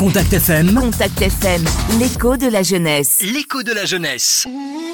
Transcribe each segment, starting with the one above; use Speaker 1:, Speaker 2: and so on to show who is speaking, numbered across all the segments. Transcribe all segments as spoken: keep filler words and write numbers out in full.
Speaker 1: Contact F M.
Speaker 2: Contact F M, l'écho de la jeunesse.
Speaker 1: L'écho de la jeunesse.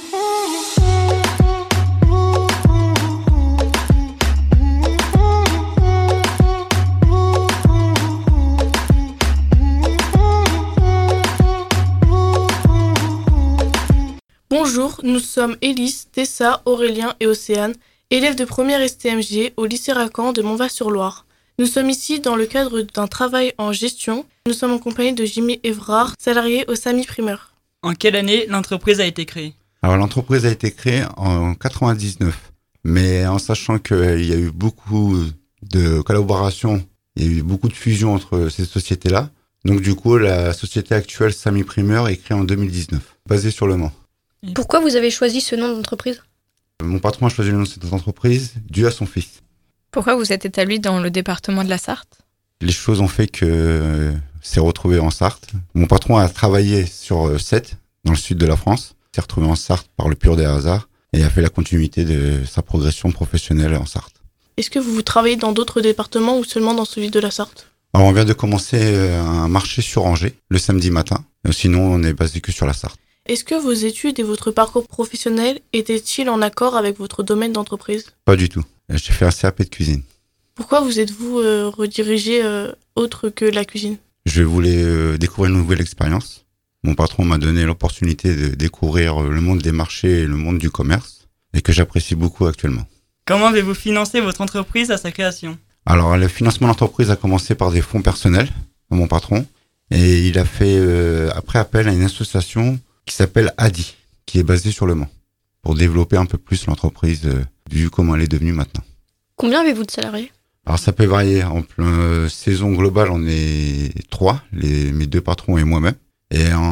Speaker 3: Bonjour, nous sommes Élise, Tessa, Aurélien et Océane, élèves de première S T M G au lycée Racan de Montval-sur-Loire. Nous sommes ici dans le cadre d'un travail en gestion. Nous sommes en compagnie de Jimmy Evrard, salarié au Samy Primeur.
Speaker 4: En quelle année l'entreprise a été créée ?
Speaker 5: Alors l'entreprise a été créée en quatre-vingt-dix-neuf, mais en sachant qu'il y a eu beaucoup de collaborations, il y a eu beaucoup de fusions entre ces sociétés-là. Donc du coup, la société actuelle Samy Primeur est créée en deux mille dix-neuf, basée sur Le Mans.
Speaker 6: Pourquoi vous avez choisi ce nom d'entreprise ?
Speaker 5: Mon patron a choisi le nom de cette entreprise dû à son fils.
Speaker 7: Pourquoi vous êtes établi dans le département de la Sarthe ?
Speaker 5: Les choses ont fait que c'est retrouvé en Sarthe. Mon patron a travaillé sur Sète, dans le sud de la France. Il s'est retrouvé en Sarthe par le pur des hasards et a fait la continuité de sa progression professionnelle en Sarthe.
Speaker 3: Est-ce que vous travaillez dans d'autres départements ou seulement dans celui de la Sarthe ?
Speaker 5: Alors on vient de commencer un marché sur Angers le samedi matin. Sinon, on est basé que sur la Sarthe.
Speaker 3: Est-ce que vos études et votre parcours professionnel étaient-ils en accord avec votre domaine d'entreprise ?
Speaker 5: Pas du tout. J'ai fait un C A P de cuisine.
Speaker 3: Pourquoi vous êtes-vous euh, redirigé euh, autre que la cuisine ?
Speaker 5: Je voulais euh, découvrir une nouvelle expérience. Mon patron m'a donné l'opportunité de découvrir le monde des marchés et le monde du commerce, et que j'apprécie beaucoup actuellement.
Speaker 4: Comment avez-vous financé votre entreprise à sa création ?
Speaker 5: Alors, le financement de l'entreprise a commencé par des fonds personnels de mon patron, et il a fait euh, après appel à une association qui s'appelle A D I, qui est basée sur Le Mans, pour développer un peu plus l'entreprise, euh, vu comment elle est devenue maintenant.
Speaker 6: Combien avez-vous de salariés ?
Speaker 5: Alors ça peut varier. En plein euh, saison globale, on est trois, les, mes deux patrons et moi-même. Et en,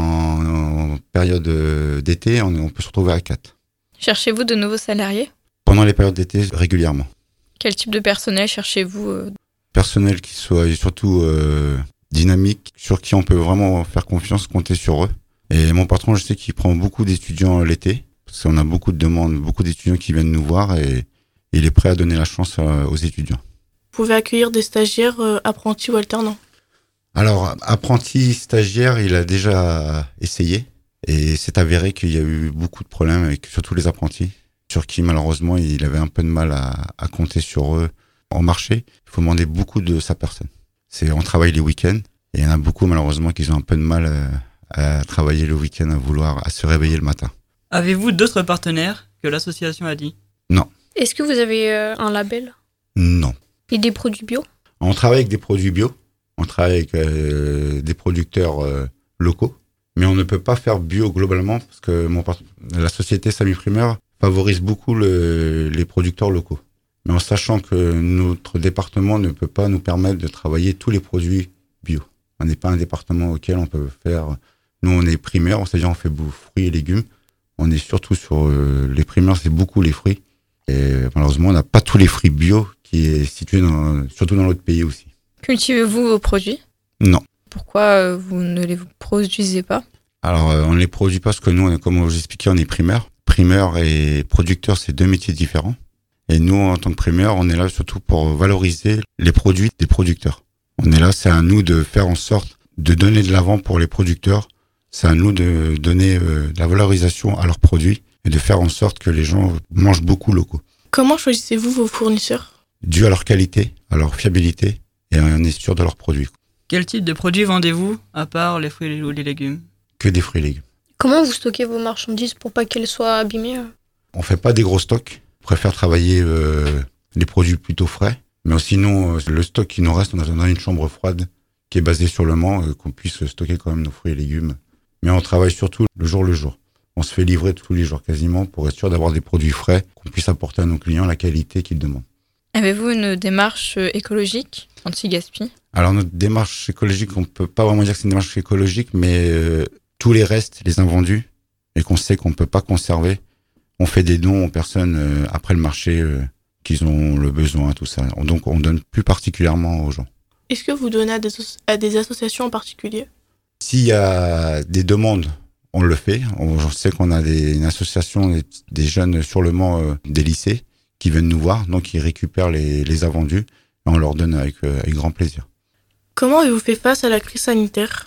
Speaker 5: en période euh, d'été, on, on peut se retrouver à quatre.
Speaker 7: Cherchez-vous de nouveaux salariés ?
Speaker 5: Pendant les périodes d'été, régulièrement.
Speaker 7: Quel type de personnel cherchez-vous euh...
Speaker 5: Personnel qui soit surtout euh, dynamique, sur qui on peut vraiment faire confiance, compter sur eux. Et mon patron, je sais qu'il prend beaucoup d'étudiants l'été, parce qu'on a beaucoup de demandes, beaucoup d'étudiants qui viennent nous voir et il est prêt à donner la chance aux étudiants.
Speaker 3: Vous pouvez accueillir des stagiaires, euh, apprentis ou alternants ?
Speaker 5: Alors, apprenti, stagiaire, il a déjà essayé et c'est avéré qu'il y a eu beaucoup de problèmes avec surtout les apprentis, sur qui malheureusement il avait un peu de mal à, à compter sur eux en marché. Il faut demander beaucoup de sa personne. C'est, on travaille les week-ends et il y en a beaucoup malheureusement qui ont un peu de mal à, à travailler le week-end, à vouloir, à se réveiller le matin.
Speaker 4: Avez-vous d'autres partenaires que l'association A D I ?
Speaker 5: Non.
Speaker 6: Est-ce que vous avez euh, un label ?
Speaker 5: Non.
Speaker 6: Et des produits bio ?
Speaker 5: On travaille avec des produits bio, on travaille avec euh, des producteurs euh, locaux, mais on ne peut pas faire bio globalement parce que mon part... la société Samy Primeur favorise beaucoup le... les producteurs locaux. Mais en sachant que notre département ne peut pas nous permettre de travailler tous les produits bio. On n'est pas un département auquel on peut faire... Nous, on est primeur, c'est-à-dire on fait fruits et légumes. On est surtout sur euh, les primeurs, c'est beaucoup les fruits. Et malheureusement, on n'a pas tous les fruits bio qui est situé dans, surtout dans notre pays aussi.
Speaker 7: Cultivez-vous vos produits ?
Speaker 5: Non.
Speaker 7: Pourquoi euh, vous ne les produisez pas ?
Speaker 5: Alors, euh, on ne les produit pas parce que nous, on est, comme je vous expliquais, on est primeur. Primeur et producteur, c'est deux métiers différents. Et nous, en tant que primeur, on est là surtout pour valoriser les produits des producteurs. On est là, c'est à nous de faire en sorte de donner de l'avant pour les producteurs. C'est à nous de donner euh, de la valorisation à leurs produits et de faire en sorte que les gens mangent beaucoup locaux.
Speaker 3: Comment choisissez-vous vos fournisseurs ?
Speaker 5: Dû à leur qualité, à leur fiabilité, et on est sûr de leurs produits.
Speaker 4: Quel type de produits vendez-vous, à part les fruits ou les légumes ?
Speaker 5: Que des fruits et légumes.
Speaker 6: Comment vous stockez vos marchandises pour pas qu'elles soient abîmées ?
Speaker 5: On fait pas des gros stocks. On préfère travailler euh, les produits plutôt frais. Mais sinon, euh, le stock qui nous reste, on a dans une chambre froide qui est basée sur Le Mans, euh, qu'on puisse stocker quand même nos fruits et légumes. Mais on travaille surtout le jour le jour. On se fait livrer tous les jours quasiment pour être sûr d'avoir des produits frais, qu'on puisse apporter à nos clients la qualité qu'ils demandent.
Speaker 7: Avez-vous une démarche écologique, anti-gaspi ?
Speaker 5: Alors notre démarche écologique, on peut pas vraiment dire que c'est une démarche écologique, mais euh, tous les restes, les invendus, et qu'on sait qu'on peut pas conserver, on fait des dons aux personnes euh, après le marché euh, qui ont le besoin, tout ça. Donc on donne plus particulièrement aux gens.
Speaker 3: Est-ce que vous donnez à des, à des associations en particulier ?
Speaker 5: S'il y a des demandes, on le fait. On, je sais qu'on a des, une association des, des jeunes sur Le Mans, euh, des lycées, qui viennent nous voir, donc ils récupèrent les, les invendus et on leur donne avec, euh, avec grand plaisir.
Speaker 3: Comment avez-vous fait face à la crise sanitaire ?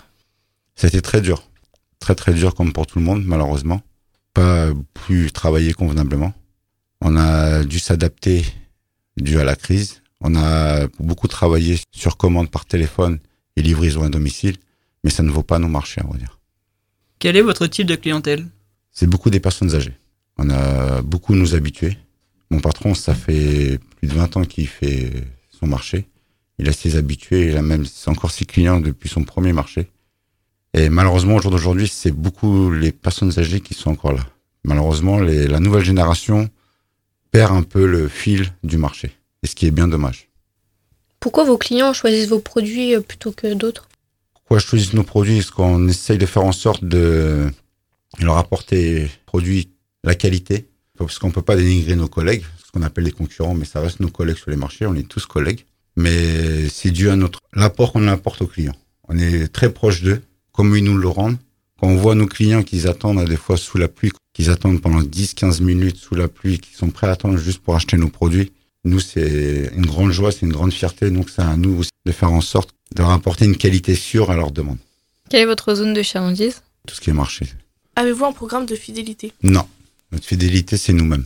Speaker 5: C'était très dur. Très très dur comme pour tout le monde, malheureusement. Pas pu travailler convenablement. On a dû s'adapter dû à la crise. On a beaucoup travaillé sur commande par téléphone et livraison à domicile, mais ça ne vaut pas nos marchés, on va dire.
Speaker 4: Quel est votre type de clientèle?
Speaker 5: C'est beaucoup des personnes âgées. On a beaucoup nos habitués. Mon patron, ça fait plus de vingt ans qu'il fait son marché. Il a ses habitués, il a même encore ses clients depuis son premier marché. Et malheureusement, au jour d'aujourd'hui, c'est beaucoup les personnes âgées qui sont encore là. Malheureusement, les, la nouvelle génération perd un peu le fil du marché. Et ce qui est bien dommage.
Speaker 6: Pourquoi vos clients choisissent vos produits euh, plutôt que d'autres?
Speaker 5: Pourquoi choisissent nos produits? Parce qu'on essaye de faire en sorte de leur apporter produits, la qualité. Parce qu'on ne peut pas dénigrer nos collègues, ce qu'on appelle les concurrents, mais ça reste nos collègues sur les marchés, on est tous collègues. Mais c'est dû à notre, l'apport qu'on apporte aux clients. On est très proche d'eux, comme ils nous le rendent. Quand on voit nos clients qu'ils attendent des fois sous la pluie, qu'ils attendent pendant dix à quinze minutes sous la pluie, qu'ils sont prêts à attendre juste pour acheter nos produits, nous, c'est une grande joie, c'est une grande fierté. Donc, c'est à nous aussi de faire en sorte de leur apporter une qualité sûre à leur demande.
Speaker 7: Quelle est votre zone de chalandise?
Speaker 5: Tout ce qui est marché.
Speaker 3: Avez-vous un programme de fidélité?
Speaker 5: Non. Notre fidélité, c'est nous-mêmes.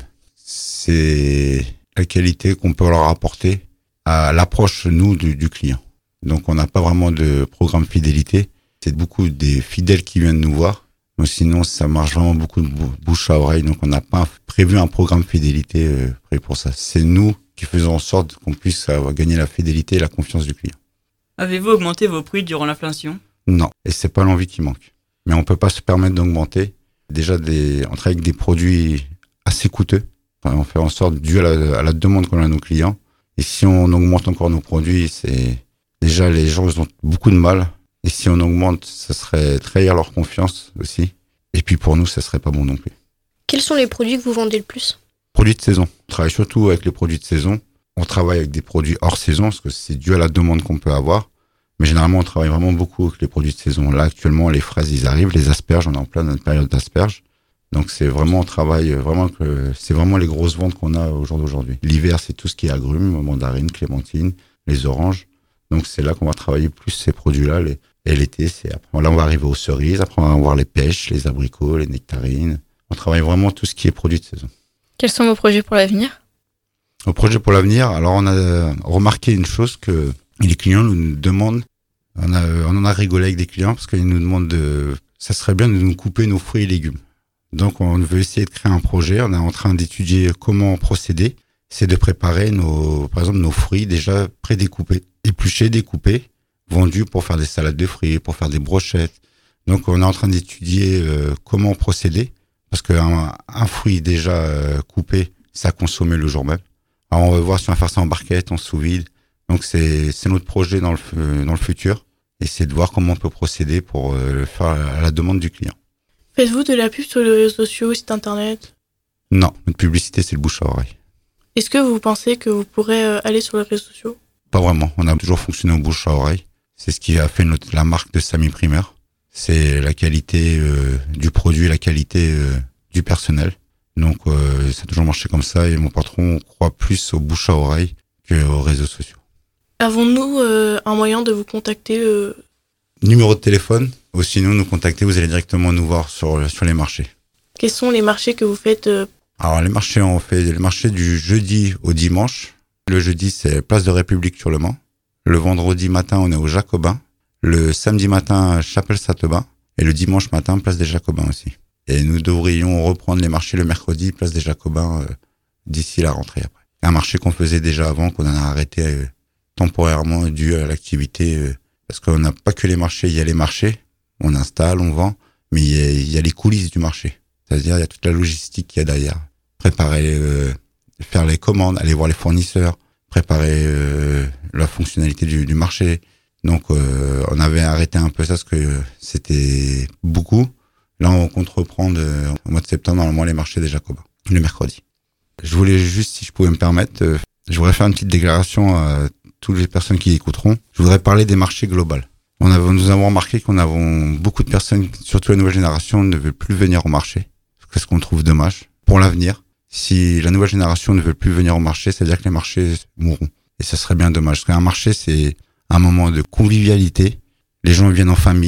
Speaker 5: C'est la qualité qu'on peut leur apporter à l'approche, nous, du, du client. Donc, on n'a pas vraiment de programme fidélité. C'est beaucoup des fidèles qui viennent nous voir. Mais sinon, ça marche vraiment beaucoup de bouche à oreille. Donc, on n'a pas prévu un programme fidélité euh, prêt pour ça. C'est nous qui faisons en sorte qu'on puisse avoir gagné la fidélité et la confiance du client.
Speaker 4: Avez-vous augmenté vos prix durant l'inflation?
Speaker 5: Non. Et c'est pas l'envie qui manque. Mais on peut pas se permettre d'augmenter. Déjà, des, on travaille avec des produits assez coûteux. Enfin, on fait en sorte, dû à la, à la demande qu'on a à nos clients. Et si on augmente encore nos produits, c'est déjà les gens ils ont beaucoup de mal. Et si on augmente, ça serait trahir leur confiance aussi. Et puis pour nous, ça serait pas bon non plus.
Speaker 6: Quels sont les produits que vous vendez le plus?
Speaker 5: Produits de saison. On travaille surtout avec les produits de saison. On travaille avec des produits hors saison parce que c'est dû à la demande qu'on peut avoir. Mais généralement, on travaille vraiment beaucoup avec les produits de saison. Là, actuellement, les fraises, ils arrivent. Les asperges, on est en plein dans notre période d'asperges. Donc, c'est vraiment, on travaille vraiment que, c'est vraiment les grosses ventes qu'on a au jour d'aujourd'hui. L'hiver, c'est tout ce qui est agrumes, mandarines, clémentines, les oranges. Donc, c'est là qu'on va travailler plus ces produits-là. Les, et l'été, c'est après. Là, on va arriver aux cerises. Après, on va voir les pêches, les abricots, les nectarines. On travaille vraiment tout ce qui est produits de saison.
Speaker 7: Quels sont vos projets pour l'avenir?
Speaker 5: Au projet pour l'avenir, alors on a remarqué une chose que les clients nous demandent, on, a, on en a rigolé avec des clients parce qu'ils nous demandent de, ça serait bien de nous couper nos fruits et légumes. Donc on veut essayer de créer un projet, on est en train d'étudier comment procéder, c'est de préparer nos, par exemple nos fruits déjà prédécoupés, épluchés, découpés, vendus pour faire des salades de fruits, pour faire des brochettes. Donc on est en train d'étudier euh, comment procéder parce qu'un un fruit déjà euh, coupé, ça consommait le jour même. Alors on va voir si on va faire ça en barquette, en sous-vide. Donc c'est c'est notre projet dans le dans le futur et c'est de voir comment on peut procéder pour euh, le faire à la demande du client.
Speaker 3: Faites-vous de la pub sur les réseaux sociaux, site internet?
Speaker 5: Non, notre publicité c'est le bouche à oreille.
Speaker 3: Est-ce que vous pensez que vous pourrez euh, aller sur les réseaux sociaux?
Speaker 5: Pas vraiment, on a toujours fonctionné en bouche à oreille. C'est ce qui a fait notre, la marque de Samy Primeur. C'est la qualité euh, du produit, la qualité euh, du personnel. Donc euh, ça a toujours marché comme ça et mon patron croit plus au bouche à oreille qu'aux réseaux sociaux.
Speaker 3: Avons-nous euh, un moyen de vous contacter euh...
Speaker 5: Numéro de téléphone, ou sinon nous contacter, vous allez directement nous voir sur, sur les marchés.
Speaker 3: Quels sont les marchés que vous faites euh...
Speaker 5: Alors les marchés, on fait les marchés du jeudi au dimanche. Le jeudi c'est Place de République sur le Mans. Le vendredi matin on est au Jacobin. Le samedi matin Chapelle-Saint-Aubin. Et le dimanche matin Place des Jacobins aussi. Et nous devrions reprendre les marchés le mercredi, Place des Jacobins, euh, d'ici la rentrée après. Un marché qu'on faisait déjà avant, qu'on en a arrêté euh, temporairement dû à l'activité. Euh, parce qu'on n'a pas que les marchés, il y a les marchés, on installe, on vend, mais il y a, il y a les coulisses du marché. C'est-à-dire, il y a toute la logistique qu'il y a derrière. Préparer, euh, faire les commandes, aller voir les fournisseurs, préparer euh, la fonctionnalité du, du marché. Donc, euh, on avait arrêté un peu ça parce que c'était beaucoup. Là, on compte reprendre euh, au mois de septembre, normalement, les marchés des Jacobins, le mercredi. Je voulais juste, si je pouvais me permettre, euh, je voudrais faire une petite déclaration à toutes les personnes qui écouteront. Je voudrais parler des marchés globaux. On a, nous avons remarqué qu'on a beaucoup de personnes, surtout la nouvelle génération, ne veut plus venir au marché. C'est ce qu'on trouve dommage. Pour l'avenir, si la nouvelle génération ne veut plus venir au marché, c'est-à-dire que les marchés mourront. Et ça serait bien dommage. Parce qu'un marché, c'est un moment de convivialité. Les gens viennent en famille.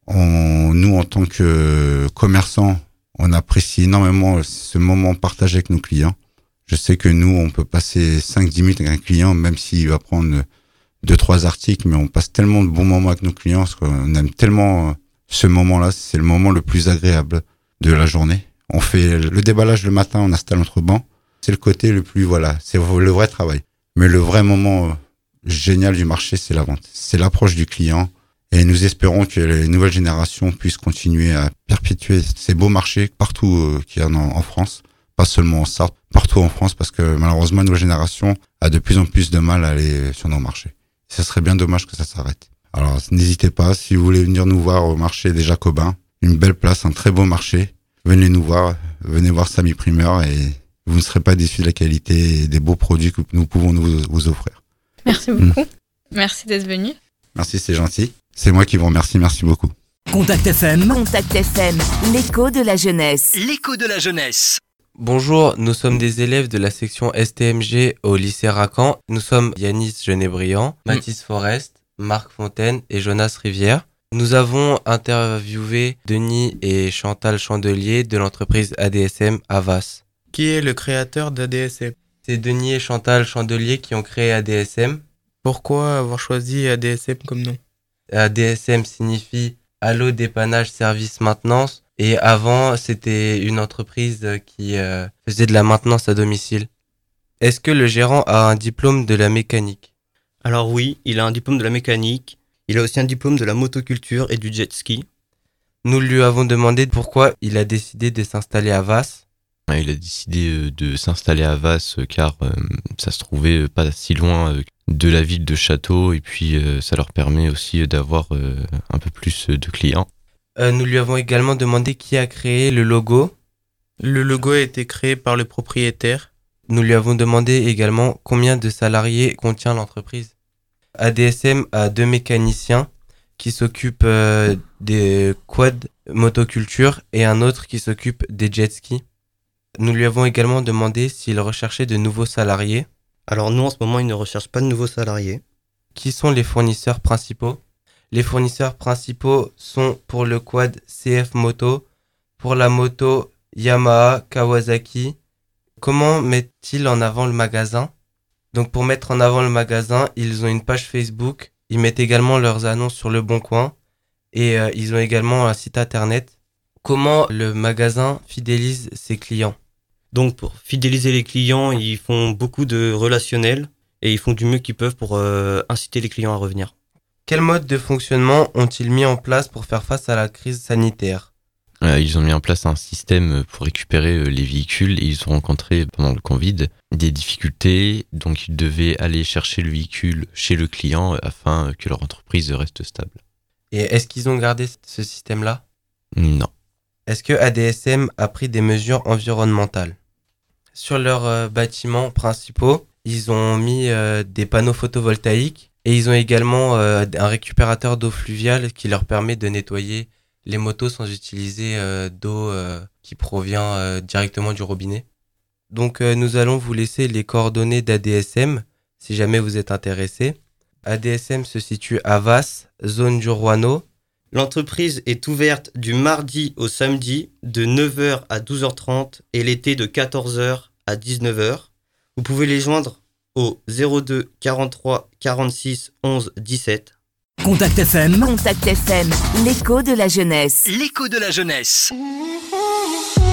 Speaker 5: On, nous, en tant que commerçants, on apprécie énormément ce moment partagé avec nos clients. Je sais que nous, on peut passer cinq dix minutes avec un client, même s'il va prendre deux trois articles, mais on passe tellement de bons moments avec nos clients, parce qu'on aime tellement ce moment-là. C'est le moment le plus agréable de la journée. On fait le déballage le matin, on installe notre banc. C'est le côté le plus, voilà, c'est le vrai travail. Mais le vrai moment génial du marché, c'est la vente. C'est l'approche du client. Et nous espérons que les nouvelles générations puissent continuer à perpétuer ces beaux marchés partout qu'il y en a en France. Pas seulement en Sarthe, partout en France, parce que malheureusement, la nouvelle génération a de plus en plus de mal à aller sur nos marchés. Et ce serait bien dommage que ça s'arrête. Alors, n'hésitez pas, si vous voulez venir nous voir au marché des Jacobins, une belle place, un très beau marché, venez nous voir, venez voir Samy Primeur et vous ne serez pas déçus de la qualité et des beaux produits que nous pouvons vous, vous offrir.
Speaker 7: Merci beaucoup. Mmh. Merci d'être venu.
Speaker 5: Merci, c'est gentil. C'est moi qui vous remercie, merci beaucoup.
Speaker 1: Contact F M.
Speaker 2: Contact F M, l'écho de la jeunesse.
Speaker 1: L'écho de la jeunesse.
Speaker 8: Bonjour, nous sommes des élèves de la section S T M G au lycée Racan. Nous sommes Yanis Genet-Briand, mmh. Mathis Forest, Marc Fontaine et Jonas Rivière. Nous avons interviewé Denis et Chantal Chandelier de l'entreprise A D S M Havas.
Speaker 9: Qui est le créateur d'A D S M ?
Speaker 8: C'est Denis et Chantal Chandelier qui ont créé A D S M.
Speaker 9: Pourquoi avoir choisi A D S M comme nom ?
Speaker 8: A D S M signifie Allo Dépannage Service Maintenance. Et avant, c'était une entreprise qui euh, faisait de la maintenance à domicile. Est-ce que le gérant a un diplôme de la mécanique ?
Speaker 10: Alors oui, il a un diplôme de la mécanique. Il a aussi un diplôme de la motoculture et du jet ski.
Speaker 8: Nous lui avons demandé pourquoi il a décidé de s'installer à Vasse.
Speaker 11: Il a décidé de s'installer à Vasse car euh, ça se trouvait pas si loin de la ville de Château et puis euh, ça leur permet aussi d'avoir euh, un peu plus de clients.
Speaker 8: Euh, nous lui avons également demandé qui a créé le logo.
Speaker 9: Le logo a été créé par le propriétaire.
Speaker 8: Nous lui avons demandé également combien de salariés contient l'entreprise. A D S M a deux mécaniciens qui s'occupent euh, des quads motoculture et un autre qui s'occupe des jet skis. Nous lui avons également demandé s'il recherchait de nouveaux salariés.
Speaker 10: Alors nous, en ce moment, il ne recherche pas de nouveaux salariés.
Speaker 8: Qui sont les fournisseurs principaux ? Les fournisseurs principaux sont pour le quad C F Moto, pour la moto Yamaha, Kawasaki. Comment mettent-ils en avant le magasin ? Donc pour mettre en avant le magasin, ils ont une page Facebook, ils mettent également leurs annonces sur Le Bon Coin et euh, ils ont également un site internet. Comment le magasin fidélise ses clients ?
Speaker 10: Donc pour fidéliser les clients, ils font beaucoup de relationnel et ils font du mieux qu'ils peuvent pour euh, inciter les clients à revenir.
Speaker 8: Quel mode de fonctionnement ont-ils mis en place pour faire face à la crise sanitaire ?
Speaker 11: euh, Ils ont mis en place un système pour récupérer les véhicules et ils ont rencontré pendant le Covid des difficultés, donc ils devaient aller chercher le véhicule chez le client afin que leur entreprise reste stable.
Speaker 8: Et est-ce qu'ils ont gardé ce système-là ?
Speaker 11: Non.
Speaker 8: Est-ce que A D S M a pris des mesures environnementales ? Sur leurs euh, bâtiments principaux, ils ont mis euh, des panneaux photovoltaïques et ils ont également euh, un récupérateur d'eau fluviale qui leur permet de nettoyer les motos sans utiliser euh, d'eau euh, qui provient euh, directement du robinet. Donc euh, nous allons vous laisser les coordonnées d'A D S M si jamais vous êtes intéressé. A D S M se situe à Vasse, zone du Roanneau.
Speaker 10: L'entreprise est ouverte du mardi au samedi de neuf heures à douze heures trente et l'été de quatorze heures à dix-neuf heures. Vous pouvez les joindre au zéro deux quarante-trois quarante-six onze dix-sept.
Speaker 1: Contact F M.
Speaker 2: Contact F M, l'écho de la jeunesse.
Speaker 1: L'écho de la jeunesse.